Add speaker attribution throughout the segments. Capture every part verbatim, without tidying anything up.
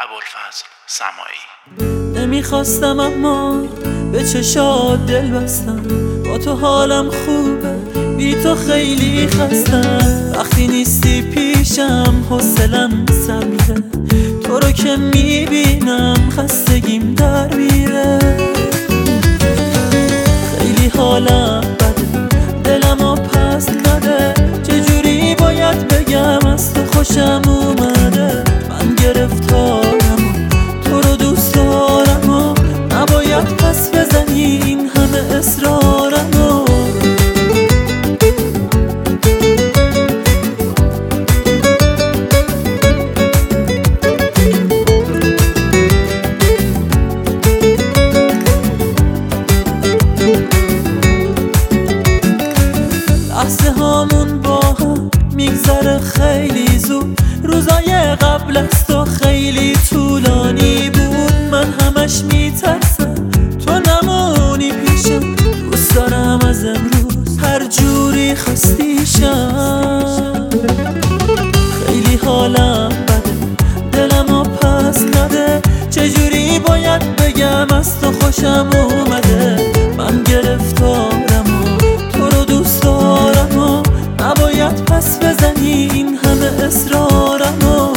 Speaker 1: ابوالفضل سماعی.
Speaker 2: نمیخواستم اما به چشات دل بستم، با تو حالم خوبه، بی تو خیلی خستم. وقتی نیستی پیشم حوصله‌ام سر میره، تو رو که میبینم خستگیم در میره. خیلی حالم بده، دلمو پس نده، چجوری باید بگم از تو خوشم اومده. من گرفتارم و تو رو دوست دارم و نباید پس بزنی این همه اصرارم و لحظه هامون با هم میگذره خیلی زود، روزای قبل از تو خیلی طولانی بود. من همش میترسم تو نمونی پیشم، دوست دارم از امروز هر جوری خواستیشم. خیلی حالم بده، دلمو پس نده، چجوری باید بگم از تو خوشم اومده. من گرفتارم و تو رو دوست دارم و نباید پس بزنی این همه اصرارم و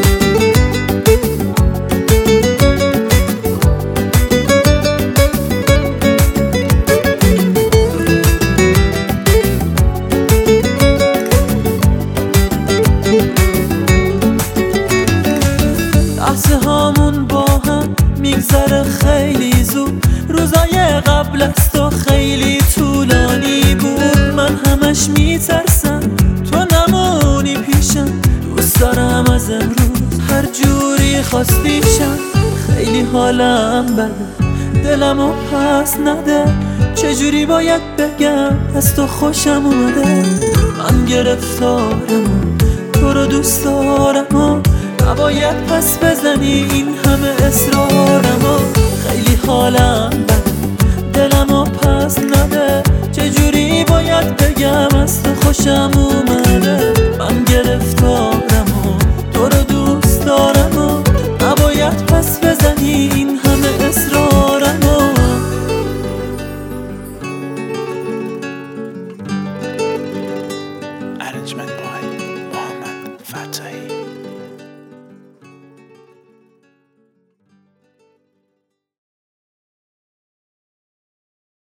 Speaker 2: لحظه هامون با هم میگذره خیلی زود، روزای قبل از تو خیلی طولانی بود. من همش میترسم تو نمونی پیشم، دوست دارم از امروز هر جوری خواستیشم. خیلی حالم بده، دلمو پس نده، چجوری باید بگم از تو خوشم اومده. من گرفتارم و تو رو دوست دارم و نباید پس بزنی این همه اصرارم و خیلی حالم بده، دلمو پس نده، چجوری باید بگم از تو خوشم اومده.